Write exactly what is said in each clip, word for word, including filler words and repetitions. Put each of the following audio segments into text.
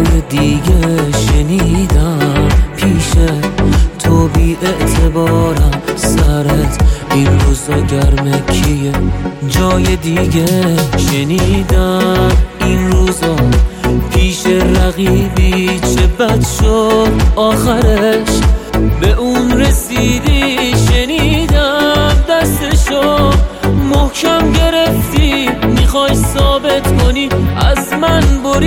جای دیگه شنیدم پیش تو بی اعتبارم سرت این روزا گرمه کیه. جای دیگه شنیدم این روزا پیش رقیبی چه بد شد آخرش به اون رسیدی. شنیدم دستشو محکم گرفتی میخوای ثابت کنی از من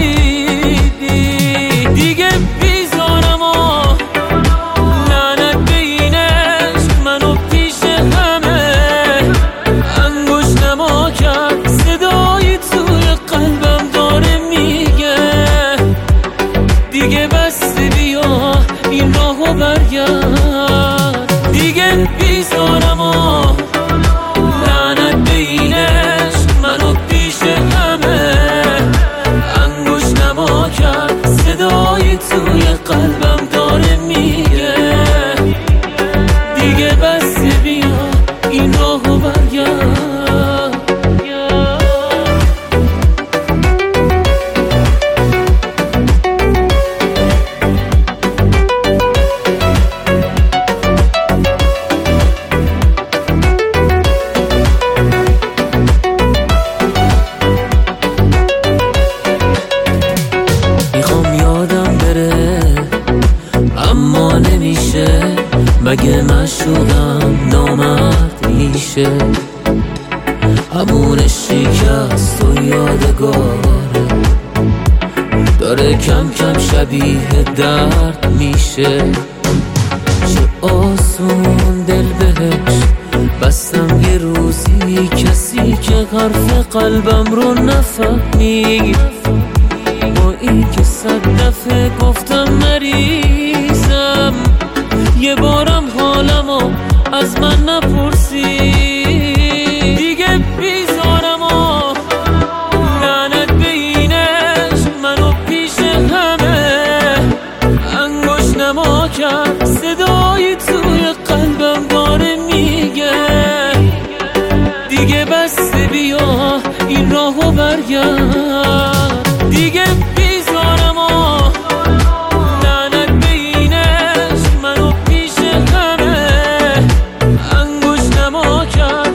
بریدی. دیگه بیزارم و لعنت به این عشق منو پیش همه انگوش نما کرد. صدایی توی قلبم داره میگه دیگه بس بیا این راهو برگرد. دیگه بیزارم و لعنت به این عشق منو پیش همه انگوش نما کرد. صدایی توی قلبم داره میگه دیگه بس بیا این راهو برگرد. اما نمیشه مگه مشوقم نامرد میشه. همون شکست و یادگاره داره کم کم شبیه درد میشه. چه آسون دل بهش بستم یه روزی کسی که حرف قلبم رو نفهمی. با این که صد دفعه گفتم مریضم یه بارم حالمو از من نپرسی. دیگه بیزارم و لعنت به این عشق منو پیش همه انگوش نما کرد. صدایی توی قلبم داره میگه دیگه بس بیا این راهو برگرد. دیگه بیزارم و لعنت به این عشق منو پیش همه انگوش نما کرد.